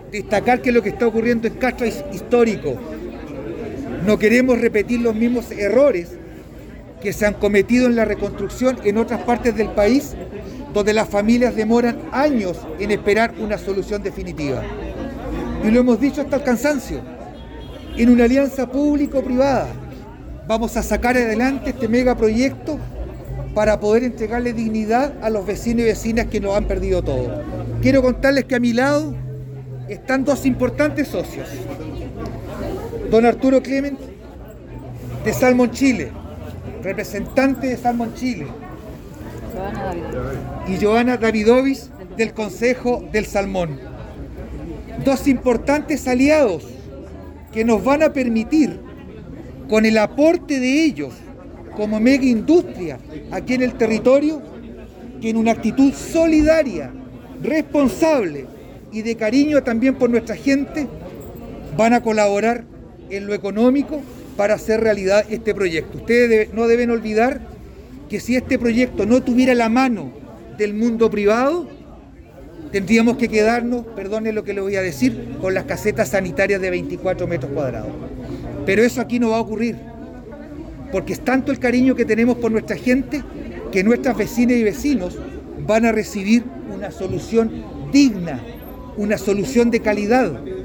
destacar que lo que está ocurriendo en Castro es histórico. No queremos repetir los mismos errores que se han cometido en la reconstrucción en otras partes del país, donde las familias demoran años en esperar una solución definitiva. Y lo hemos dicho hasta el cansancio. En una alianza público-privada vamos a sacar adelante este megaproyecto para poder entregarle dignidad a los vecinos y vecinas que nos han perdido todo. Quiero contarles que a mi lado están dos importantes socios. Don Arturo Clement, de Salmon Chile, representante de Salmon Chile, y Joana Davidovich, del Consejo del Salmón. Dos importantes aliados que nos van a permitir, con el aporte de ellos como mega industria aquí en el territorio, que en una actitud solidaria, responsable y de cariño también por nuestra gente, van a colaborar en lo económico para hacer realidad este proyecto. Ustedes no deben olvidar que si este proyecto no tuviera la mano del mundo privado, tendríamos que quedarnos, perdone lo que le voy a decir, con las casetas sanitarias de 24 metros cuadrados. Pero eso aquí no va a ocurrir, porque es tanto el cariño que tenemos por nuestra gente que nuestras vecinas y vecinos van a recibir una solución digna, una solución de calidad,